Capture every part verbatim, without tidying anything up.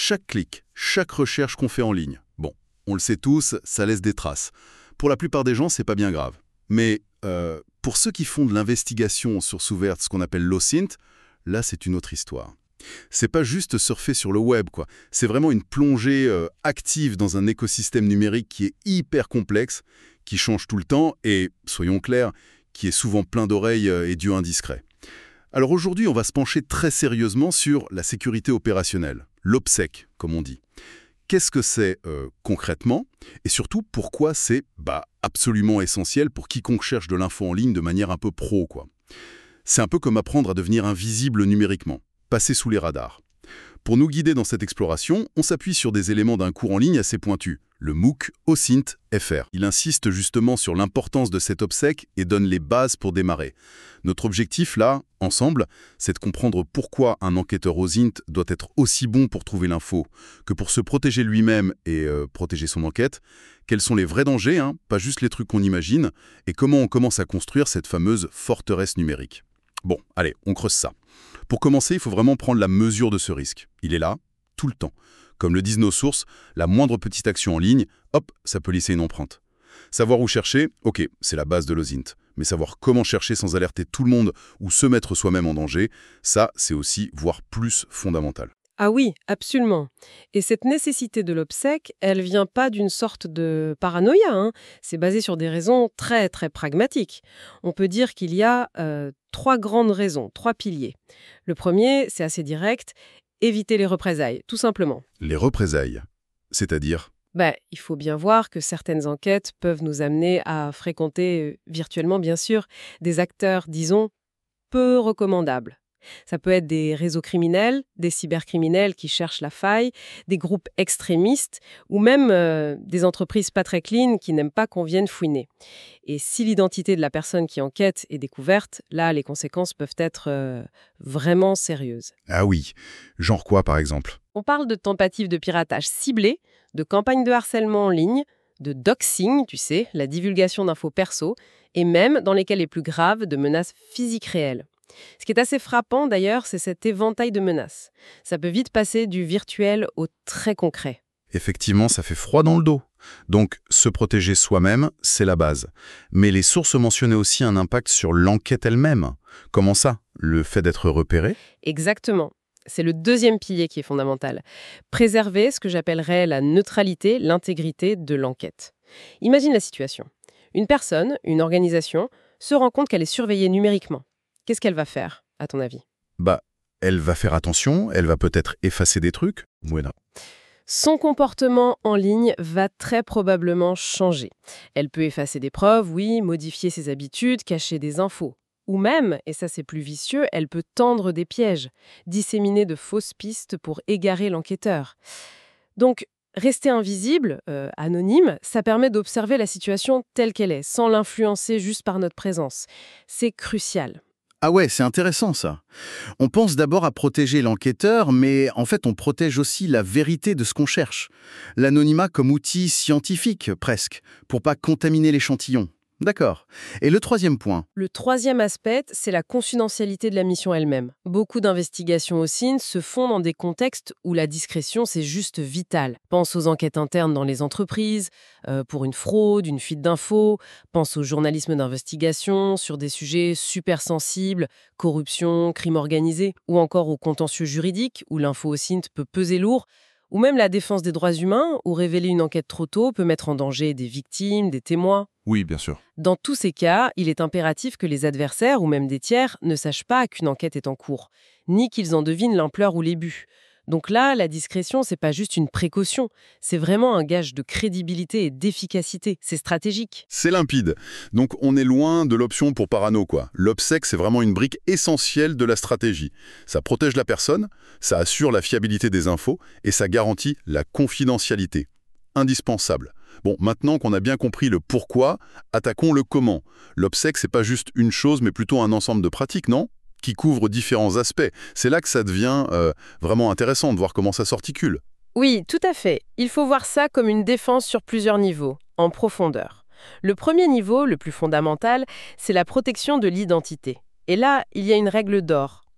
chaque clic, chaque recherche qu'on fait en ligne. Bon, on le sait tous, ça laisse des traces. Pour la plupart des gens, c'est pas bien grave. Mais euh, pour ceux qui font de l'investigation sur source ouverte, ce qu'on appelle l'OSINT, là, c'est une autre histoire. C'est pas juste surfer sur le web, quoi. C'est vraiment une plongée euh, active dans un écosystème numérique qui est hyper complexe, qui change tout le temps et, soyons clairs, qui est souvent plein d'oreilles euh, et d'yeux indiscrets. Alors aujourd'hui, on va se pencher très sérieusement sur la sécurité opérationnelle, l'OPSEC, comme on dit. Qu'est-ce que c'est euh, concrètement? Et surtout, pourquoi c'est bah, absolument essentiel pour quiconque cherche de l'info en ligne de manière un peu pro, quoi. C'est un peu comme apprendre à devenir invisible numériquement, passer sous les radars. Pour nous guider dans cette exploration, on s'appuie sur des éléments d'un cours en ligne assez pointu, le MOOC OSINT F R. Il insiste justement sur l'importance de cet OPSEC et donne les bases pour démarrer. Notre objectif, là, ensemble, c'est de comprendre pourquoi un enquêteur OSINT doit être aussi bon pour trouver l'info que pour se protéger lui-même et euh, protéger son enquête, quels sont les vrais dangers, hein, pas juste les trucs qu'on imagine, et comment on commence à construire cette fameuse forteresse numérique. Bon, allez, on creuse ça. Pour commencer, il faut vraiment prendre la mesure de ce risque. Il est là, tout le temps. Comme le disent nos sources, la moindre petite action en ligne, hop, ça peut laisser une empreinte. Savoir où chercher, ok, c'est la base de l'OSINT. Mais savoir comment chercher sans alerter tout le monde ou se mettre soi-même en danger, ça, c'est aussi, voire plus, fondamental. Ah oui, absolument. Et cette nécessité de l'OPSEC, elle vient pas d'une sorte de paranoïa, hein. C'est basé sur des raisons très, très pragmatiques. On peut dire qu'il y a euh, trois grandes raisons, trois piliers. Le premier, c'est assez direct, éviter les représailles, tout simplement. Les représailles, c'est-à-dire? Ben, il faut bien voir que certaines enquêtes peuvent nous amener à fréquenter, euh, virtuellement bien sûr, des acteurs, disons, peu recommandables. Ça peut être des réseaux criminels, des cybercriminels qui cherchent la faille, des groupes extrémistes ou même euh, des entreprises pas très clean qui n'aiment pas qu'on vienne fouiner. Et si l'identité de la personne qui enquête est découverte, là, les conséquences peuvent être euh, vraiment sérieuses. Ah oui, genre quoi par exemple? On parle de tentatives de piratage ciblées, de campagnes de harcèlement en ligne, de doxing, tu sais, la divulgation d'infos perso, et même, dans les cas les plus graves, de menaces physiques réelles. Ce qui est assez frappant d'ailleurs, c'est cet éventail de menaces. Ça peut vite passer du virtuel au très concret. Effectivement, ça fait froid dans le dos. Donc, se protéger soi-même, c'est la base. Mais les sources mentionnaient aussi un impact sur l'enquête elle-même. Comment ça? Le fait d'être repéré? Exactement. C'est le deuxième pilier qui est fondamental. Préserver ce que j'appellerais la neutralité, l'intégrité de l'enquête. Imagine la situation. Une personne, une organisation, se rend compte qu'elle est surveillée numériquement. Qu'est-ce qu'elle va faire, à ton avis? Bah, elle va faire attention, elle va peut-être effacer des trucs. Bueno. Son comportement en ligne va très probablement changer. Elle peut effacer des preuves, oui, modifier ses habitudes, cacher des infos. Ou même, et ça c'est plus vicieux, elle peut tendre des pièges, disséminer de fausses pistes pour égarer l'enquêteur. Donc, rester invisible, euh, anonyme, ça permet d'observer la situation telle qu'elle est, sans l'influencer juste par notre présence. C'est crucial. Ah ouais, c'est intéressant ça. On pense d'abord à protéger l'enquêteur, mais en fait on protège aussi la vérité de ce qu'on cherche. L'anonymat comme outil scientifique, presque, pour pas contaminer l'échantillon. D'accord. Et le troisième point? Le troisième aspect, c'est la confidentialité de la mission elle-même. Beaucoup d'investigations au S I N se font dans des contextes où la discrétion, c'est juste vital. Pense aux enquêtes internes dans les entreprises, euh, pour une fraude, une fuite d'infos. Pense au journalisme d'investigation sur des sujets super sensibles, corruption, crime organisé, ou encore au contentieux juridique, où l'info au S I N peut peser lourd, ou même la défense des droits humains, où révéler une enquête trop tôt peut mettre en danger des victimes, des témoins. Oui, bien sûr. Dans tous ces cas, il est impératif que les adversaires ou même des tiers ne sachent pas qu'une enquête est en cours, ni qu'ils en devinent l'ampleur ou les buts. Donc là, la discrétion, c'est pas juste une précaution, c'est vraiment un gage de crédibilité et d'efficacité. C'est stratégique. C'est limpide. Donc on est loin de l'option pour parano, quoi. L'OPSEC, c'est vraiment une brique essentielle de la stratégie. Ça protège la personne, ça assure la fiabilité des infos et ça garantit la confidentialité. Indispensable. Bon, maintenant qu'on a bien compris le pourquoi, attaquons le comment. L'OPSEC, c'est pas juste une chose, mais plutôt un ensemble de pratiques, non? Qui couvre différents aspects. C'est là que ça devient euh, vraiment intéressant de voir comment ça s'articule. Oui, tout à fait. Il faut voir ça comme une défense sur plusieurs niveaux, en profondeur. Le premier niveau, le plus fondamental, c'est la protection de l'identité. Et là, il y a une règle d'or.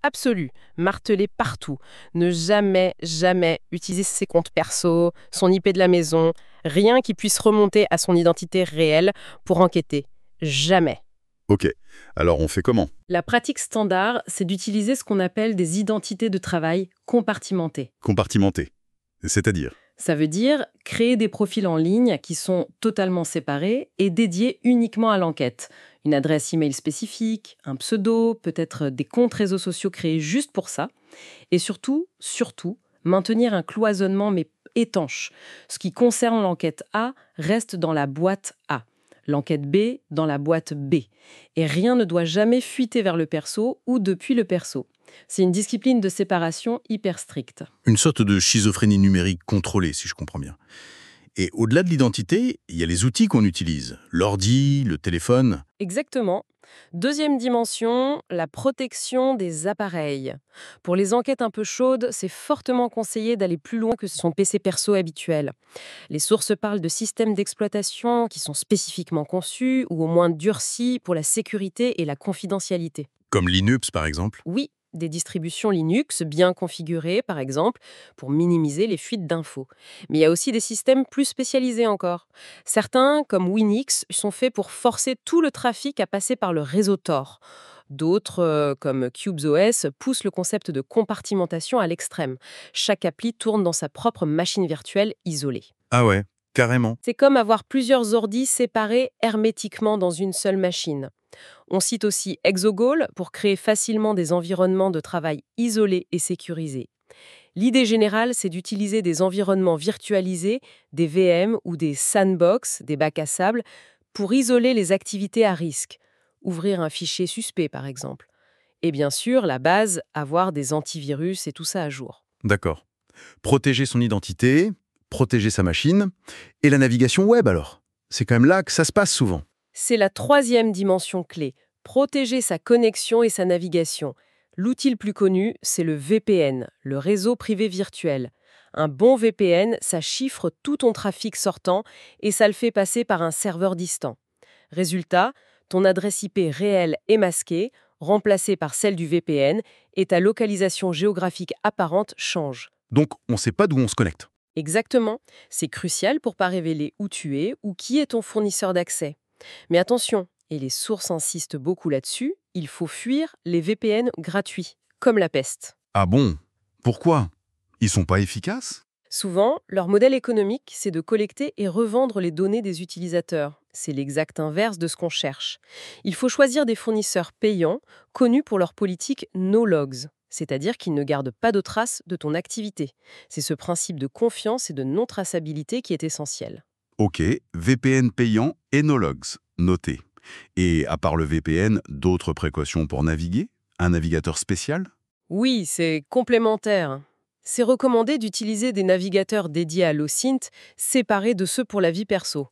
absolue, martelée partout. Ne jamais, jamais utiliser ses comptes perso, son I P de la maison, rien qui puisse remonter à son identité réelle pour enquêter. Jamais. Ok, alors on fait comment? La pratique standard, c'est d'utiliser ce qu'on appelle des identités de travail compartimentées. Compartimenté. C'est-à-dire? Ça veut dire créer des profils en ligne qui sont totalement séparés et dédiés uniquement à l'enquête. Une adresse email spécifique, un pseudo, peut-être des comptes réseaux sociaux créés juste pour ça. Et surtout, surtout, maintenir un cloisonnement mais étanche. Ce qui concerne l'enquête A reste dans la boîte A. L'enquête B dans la boîte B. Et rien ne doit jamais fuiter vers le perso ou depuis le perso. C'est une discipline de séparation hyper stricte. Une sorte de schizophrénie numérique contrôlée, si je comprends bien. Et au-delà de l'identité, il y a les outils qu'on utilise. L'ordi, le téléphone. Exactement. Deuxième dimension, la protection des appareils. Pour les enquêtes un peu chaudes, c'est fortement conseillé d'aller plus loin que son P C perso habituel. Les sources parlent de systèmes d'exploitation qui sont spécifiquement conçus ou au moins durcis pour la sécurité et la confidentialité. Comme Linux, par exemple. Oui, des distributions Linux bien configurées, par exemple, pour minimiser les fuites d'infos. Mais il y a aussi des systèmes plus spécialisés encore. Certains, comme Winix, sont faits pour forcer tout le trafic à passer par le réseau Tor. D'autres, euh, comme CubesOS, poussent le concept de compartimentation à l'extrême. Chaque appli tourne dans sa propre machine virtuelle isolée. Ah ouais, carrément. C'est comme avoir plusieurs ordis séparés hermétiquement dans une seule machine. On cite aussi Exogol pour créer facilement des environnements de travail isolés et sécurisés. L'idée générale, c'est d'utiliser des environnements virtualisés, des V M ou des sandbox, des bacs à sable, pour isoler les activités à risque. Ouvrir un fichier suspect, par exemple. Et bien sûr, la base, avoir des antivirus et tout ça à jour. D'accord. Protéger son identité, protéger sa machine, et la navigation web alors. C'est quand même là que ça se passe souvent. C'est la troisième dimension clé, protéger sa connexion et sa navigation. L'outil le plus connu, c'est le V P N, le réseau privé virtuel. Un bon V P N, ça chiffre tout ton trafic sortant et ça le fait passer par un serveur distant. Résultat, ton adresse I P réelle est masquée, remplacée par celle du V P N, et ta localisation géographique apparente change. Donc on ne sait pas d'où on se connecte. Exactement, c'est crucial pour ne pas révéler où tu es ou qui est ton fournisseur d'accès. Mais attention, et les sources insistent beaucoup là-dessus, il faut fuir les V P N gratuits, comme la peste. Ah bon? Pourquoi? Ils sont pas efficaces? Souvent, leur modèle économique, c'est de collecter et revendre les données des utilisateurs. C'est l'exact inverse de ce qu'on cherche. Il faut choisir des fournisseurs payants, connus pour leur politique no logs, c'est-à-dire qu'ils ne gardent pas de traces de ton activité. C'est ce principe de confiance et de non-traçabilité qui est essentiel. Ok, V P N payant et no logs, noté. Et à part le V P N, d'autres précautions pour naviguer? Un navigateur spécial? Oui, c'est complémentaire. C'est recommandé d'utiliser des navigateurs dédiés à l'OSINT, séparés de ceux pour la vie perso.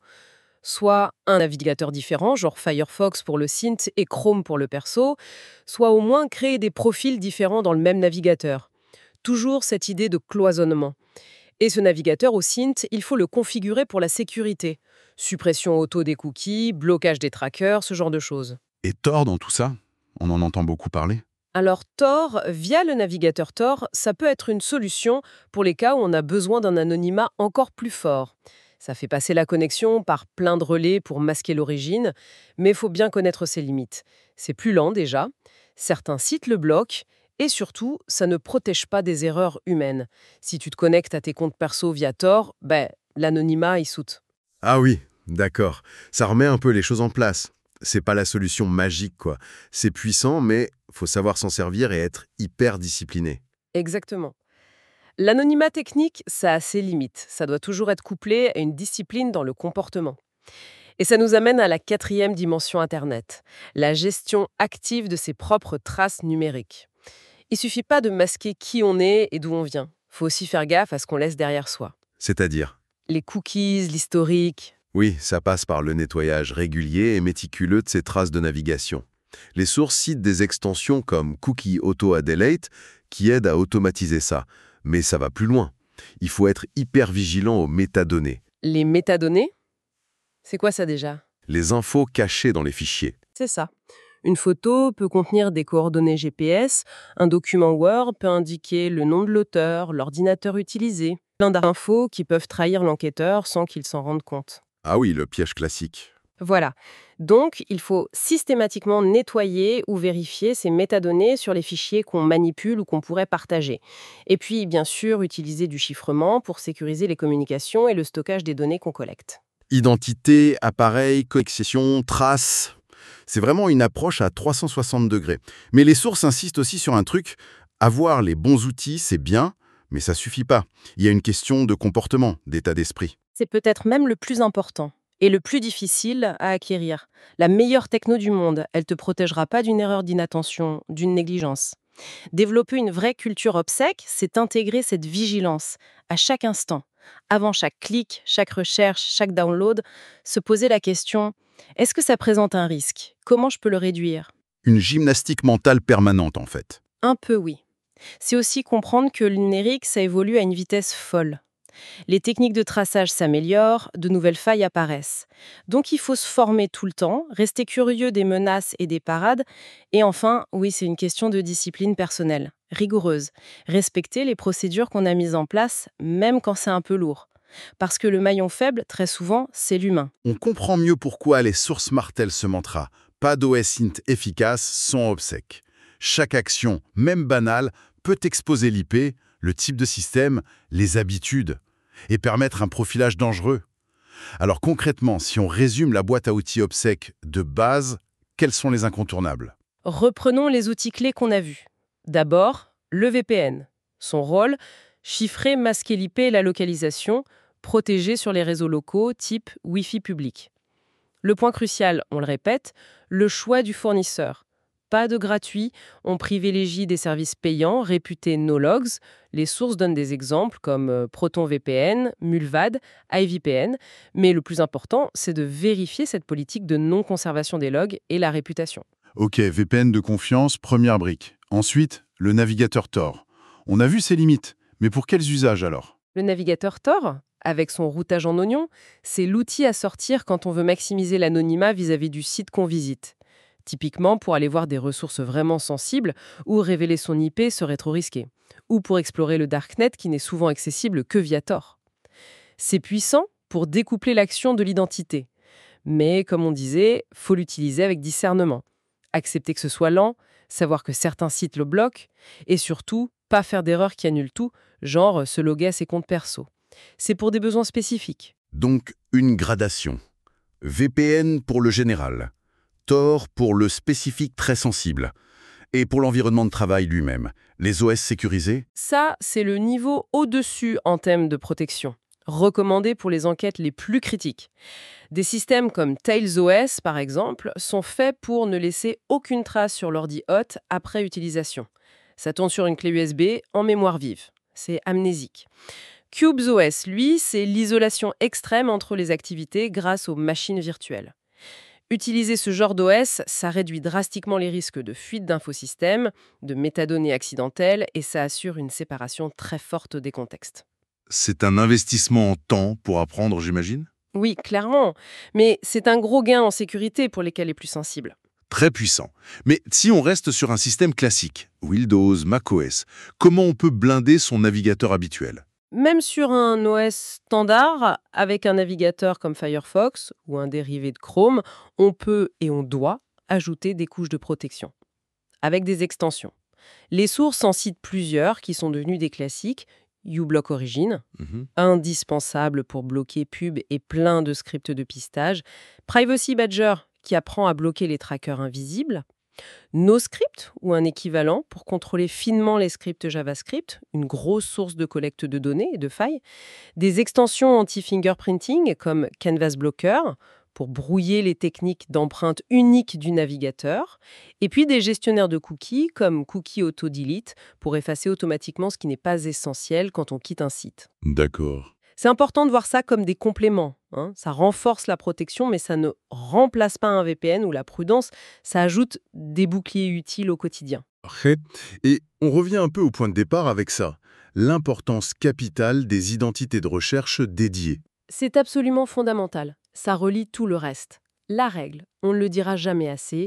Soit un navigateur différent, genre Firefox pour le Sint et Chrome pour le perso, soit au moins créer des profils différents dans le même navigateur. Toujours cette idée de cloisonnement. Et ce navigateur au Sint, il faut le configurer pour la sécurité. Suppression auto des cookies, blocage des trackers, ce genre de choses. Et Tor dans tout ça? On en entend beaucoup parler. Alors Tor, via le navigateur Tor, ça peut être une solution pour les cas où on a besoin d'un anonymat encore plus fort. Ça fait passer la connexion par plein de relais pour masquer l'origine, mais il faut bien connaître ses limites. C'est plus lent déjà, certains sites le bloquent, et surtout, ça ne protège pas des erreurs humaines. Si tu te connectes à tes comptes perso via Tor, ben, l'anonymat, il saute. Ah oui, d'accord. Ça remet un peu les choses en place. C'est pas la solution magique, quoi. C'est puissant, mais faut savoir s'en servir et être hyper discipliné. Exactement. L'anonymat technique, ça a ses limites. Ça doit toujours être couplé à une discipline dans le comportement. Et ça nous amène à la quatrième dimension Internet, la gestion active de ses propres traces numériques. Il suffit pas de masquer qui on est et d'où on vient. Faut aussi faire gaffe à ce qu'on laisse derrière soi. C'est-à-dire? Les cookies, l'historique. Oui, ça passe par le nettoyage régulier et méticuleux de ces traces de navigation. Les sources citent des extensions comme Cookie Auto Adelaide qui aident à automatiser ça. Mais ça va plus loin. Il faut être hyper vigilant aux métadonnées. Les métadonnées? C'est quoi ça déjà? Les infos cachées dans les fichiers. C'est ça. Une photo peut contenir des coordonnées G P S, un document Word peut indiquer le nom de l'auteur, l'ordinateur utilisé, plein d'infos qui peuvent trahir l'enquêteur sans qu'il s'en rende compte. Ah oui, le piège classique. Voilà. Donc, il faut systématiquement nettoyer ou vérifier ces métadonnées sur les fichiers qu'on manipule ou qu'on pourrait partager. Et puis, bien sûr, utiliser du chiffrement pour sécuriser les communications et le stockage des données qu'on collecte. Identité, appareil, connexion, traces. C'est vraiment une approche à trois cent soixante degrés. Mais les sources insistent aussi sur un truc. Avoir les bons outils, c'est bien, mais ça suffit pas. Il y a une question de comportement, d'état d'esprit. C'est peut-être même le plus important et le plus difficile à acquérir. La meilleure techno du monde, elle ne te protégera pas d'une erreur d'inattention, d'une négligence. Développer une vraie culture obsèque, c'est intégrer cette vigilance à chaque instant. Avant chaque clic, chaque recherche, chaque download, se poser la question « Est-ce que ça présente un risque ? Comment je peux le réduire ?» Une gymnastique mentale permanente, en fait. Un peu oui. C'est aussi comprendre que le numérique, ça évolue à une vitesse folle. Les techniques de traçage s'améliorent, de nouvelles failles apparaissent. Donc il faut se former tout le temps, rester curieux des menaces et des parades. Et enfin, oui, c'est une question de discipline personnelle, rigoureuse. Respecter les procédures qu'on a mises en place, même quand c'est un peu lourd. Parce que le maillon faible, très souvent, c'est l'humain. On comprend mieux pourquoi les sources martèlent ce mantra. Pas d'O S int efficace sans obsèque. Chaque action, même banale, peut exposer l'I P, le type de système, les habitudes, et permettre un profilage dangereux. Alors concrètement, si on résume la boîte à outils obsèque de base, quels sont les incontournables? Reprenons les outils clés qu'on a vus. D'abord, le V P N. Son rôle, chiffrer, masquer l'I P et la localisation, protéger sur les réseaux locaux type Wi-Fi public. Le point crucial, on le répète, le choix du fournisseur. Pas de gratuit, on privilégie des services payants réputés no-logs. Les sources donnent des exemples comme ProtonVPN, Mullvad, iVPN. Mais le plus important, c'est de vérifier cette politique de non-conservation des logs et la réputation. Ok, V P N de confiance, première brique. Ensuite, le navigateur Tor. On a vu ses limites, mais pour quels usages alors? Le navigateur Tor, avec son routage en oignon, c'est l'outil à sortir quand on veut maximiser l'anonymat vis-à-vis du site qu'on visite. Typiquement, pour aller voir des ressources vraiment sensibles, ou révéler son I P serait trop risqué. Ou pour explorer le Darknet qui n'est souvent accessible que via Tor. C'est puissant pour découpler l'action de l'identité. Mais, comme on disait, faut l'utiliser avec discernement. Accepter que ce soit lent, savoir que certains sites le bloquent, et surtout, pas faire d'erreurs qui annulent tout, genre se loguer à ses comptes perso. C'est pour des besoins spécifiques. Donc, une gradation. V P N pour le général. Tor pour le spécifique très sensible. Et pour l'environnement de travail lui-même, les O S sécurisés? Ça, c'est le niveau au-dessus en termes de protection, recommandé pour les enquêtes les plus critiques. Des systèmes comme TailsOS, par exemple, sont faits pour ne laisser aucune trace sur l'ordi hôte après utilisation. Ça tourne sur une clé U S B en mémoire vive. C'est amnésique. CubesOS, lui, c'est l'isolation extrême entre les activités grâce aux machines virtuelles. Utiliser ce genre d'O S, ça réduit drastiquement les risques de fuite d'infosystèmes, de métadonnées accidentelles, et ça assure une séparation très forte des contextes. C'est un investissement en temps pour apprendre, j'imagine? Oui, clairement, mais c'est un gros gain en sécurité pour lesquels les plus sensibles. Très puissant. Mais si on reste sur un système classique, Windows, macOS, comment on peut blinder son navigateur habituel? Même sur un O S standard, avec un navigateur comme Firefox ou un dérivé de Chrome, on peut et on doit ajouter des couches de protection, avec des extensions. Les sources en citent plusieurs qui sont devenues des classiques. uBlock Origin, Mhm. indispensable pour bloquer pubs et plein de scripts de pistage. Privacy Badger, qui apprend à bloquer les trackers invisibles. NoScript, ou un équivalent, pour contrôler finement les scripts JavaScript, une grosse source de collecte de données et de failles. Des extensions anti-fingerprinting, comme Canvas Blocker, pour brouiller les techniques d'empreinte unique du navigateur. Et puis des gestionnaires de cookies, comme Cookie Auto Delete, pour effacer automatiquement ce qui n'est pas essentiel quand on quitte un site. D'accord. C'est important de voir ça comme des compléments, hein. Ça renforce la protection, mais ça ne remplace pas un V P N ou la prudence. Ça ajoute des boucliers utiles au quotidien. Et on revient un peu au point de départ avec ça. L'importance capitale des identités de recherche dédiées. C'est absolument fondamental. Ça relie tout le reste. La règle, on ne le dira jamais assez,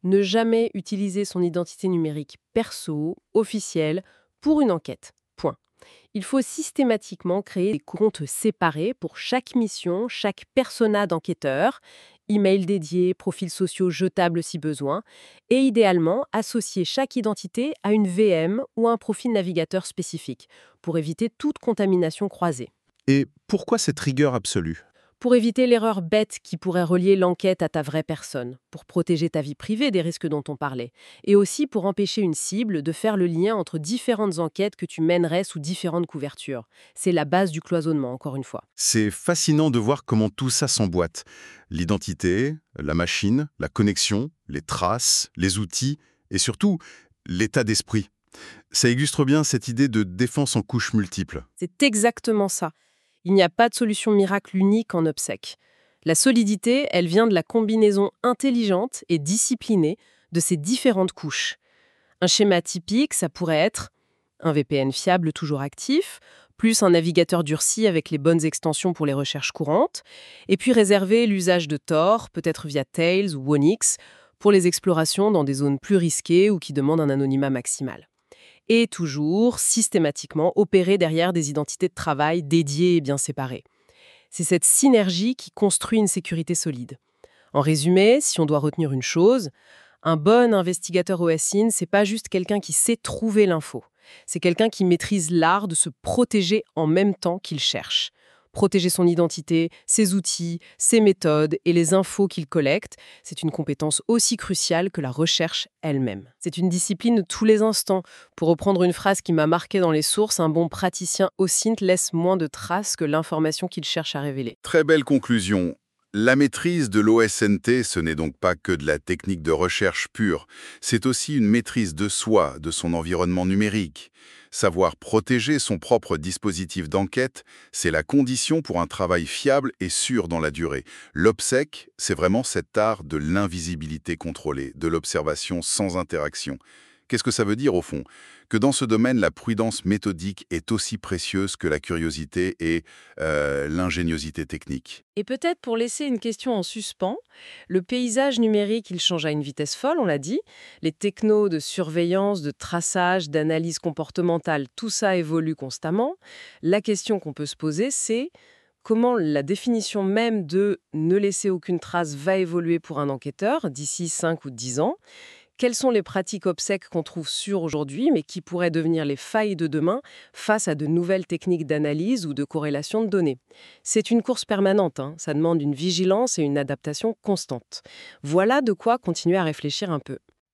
Ne jamais utiliser son identité numérique perso, officielle, pour une enquête. Point. Il faut systématiquement créer des comptes séparés pour chaque mission, chaque persona d'enquêteur, email dédié, profils sociaux jetables si besoin, et idéalement associer chaque identité à une V M ou un profil navigateur spécifique, pour éviter toute contamination croisée. Et pourquoi cette rigueur absolue? Pour éviter l'erreur bête qui pourrait relier l'enquête à ta vraie personne, pour protéger ta vie privée des risques dont on parlait, et aussi pour empêcher une cible de faire le lien entre différentes enquêtes que tu mènerais sous différentes couvertures. C'est la base du cloisonnement, encore une fois. C'est fascinant de voir comment tout ça s'emboîte. L'identité, la machine, la connexion, les traces, les outils et surtout l'état d'esprit. Ça illustre bien cette idée de défense en couches multiples. C'est exactement ça. Il n'y a pas de solution miracle unique en OPSEC. La solidité, elle vient de la combinaison intelligente et disciplinée de ces différentes couches. Un schéma typique, ça pourrait être un V P N fiable toujours actif, plus un navigateur durci avec les bonnes extensions pour les recherches courantes, et puis réserver l'usage de Tor, peut-être via Tails ou Wonix, pour les explorations dans des zones plus risquées ou qui demandent un anonymat maximal. Et toujours, systématiquement, opérer derrière des identités de travail dédiées et bien séparées. C'est cette synergie qui construit une sécurité solide. En résumé, si on doit retenir une chose, un bon investigateur O S I N, c'est pas juste quelqu'un qui sait trouver l'info. C'est quelqu'un qui maîtrise l'art de se protéger en même temps qu'il cherche. Protéger son identité, ses outils, ses méthodes et les infos qu'il collecte, c'est une compétence aussi cruciale que la recherche elle-même. C'est une discipline de tous les instants. Pour reprendre une phrase qui m'a marquée dans les sources, un bon praticien O S I N T laisse moins de traces que l'information qu'il cherche à révéler. Très belle conclusion. La maîtrise de l'O S N T, ce n'est donc pas que de la technique de recherche pure, c'est aussi une maîtrise de soi, de son environnement numérique. Savoir protéger son propre dispositif d'enquête, c'est la condition pour un travail fiable et sûr dans la durée. L'OPSEC, c'est vraiment cet art de l'invisibilité contrôlée, de l'observation sans interaction. Qu'est-ce que ça veut dire au fond? Que dans ce domaine, la prudence méthodique est aussi précieuse que la curiosité et euh, l'ingéniosité technique. Et peut-être pour laisser une question en suspens, le paysage numérique, il change à une vitesse folle, on l'a dit. Les technos de surveillance, de traçage, d'analyse comportementale, tout ça évolue constamment. La question qu'on peut se poser, c'est comment la définition même de « ne laisser aucune trace » va évoluer pour un enquêteur d'ici cinq ou dix ans. Quelles sont les pratiques OPSEC qu'on trouve sûres aujourd'hui, mais qui pourraient devenir les failles de demain face à de nouvelles techniques d'analyse ou de corrélation de données? C'est une course permanente, hein. Ça demande une vigilance et une adaptation constante. Voilà de quoi continuer à réfléchir un peu.